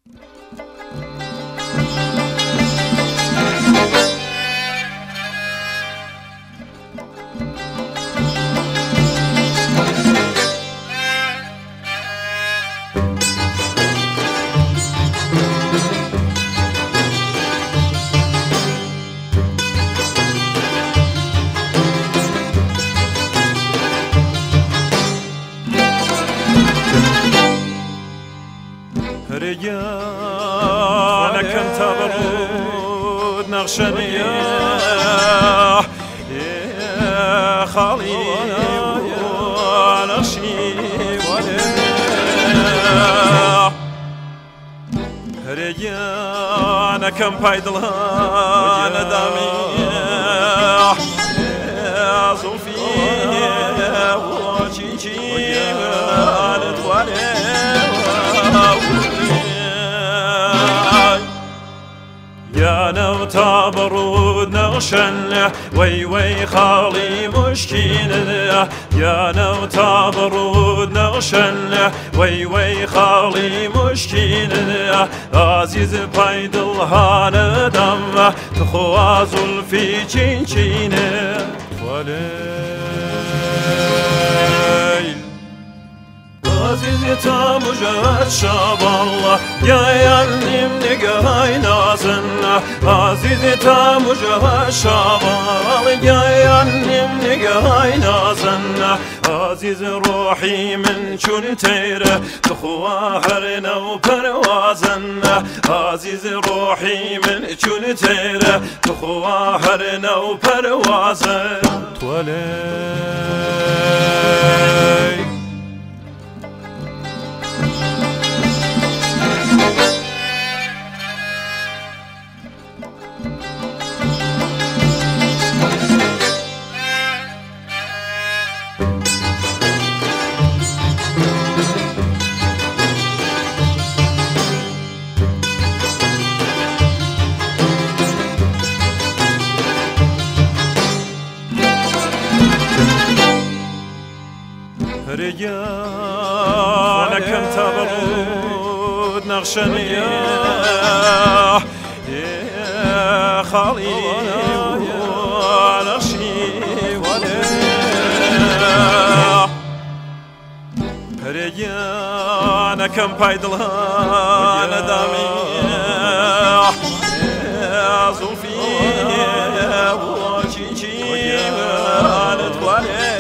رجالكم تبرود نغشني يا خالي ونغشي ولا رجالكم بايدلها ندامي صوفي وجيجي ندوالي يا نو تبرود نغشن وي وي خالي مشكين يا نو تبرود نغشن وي وي خالي مشكين عزيز بايدل هان دم تخوازل في چين وليل عزيز تامجد شاب الله يا يعلم نقاي نازن عزيز تامجد شاب الله يا يعلم نقاي نازن عزيز روحي من شون تيره تخواهرنا وبروازن عزيز روحي من شون تيره تخواهرنا وبروازن تولي رجالكم تبرود نغشني يا خالي ونغشي ولا رجالكم بايدلها ندامي صوفي وجيجي ندوالي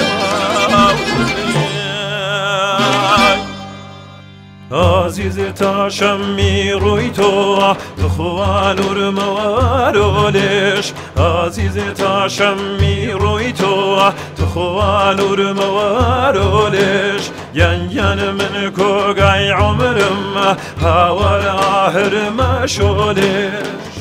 عزيز تاشمي رويتو تخوالور موارولش عزيز تاشمي رويتو تخوالور موارولش ين من كوغاي عمرم هاور آهر مشولش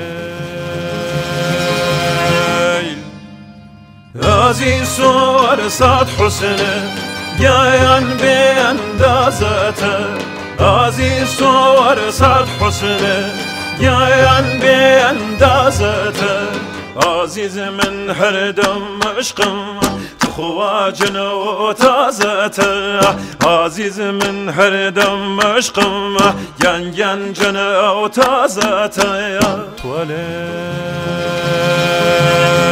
وليل عزيز صور صاد حسنه يا بأندازته عزيز صور صد حسنه يا بأندازته عزيز من هردم عشقم تخواجنا وتازته عزيز من هردم عشقم ين جنا وتازته يا تولي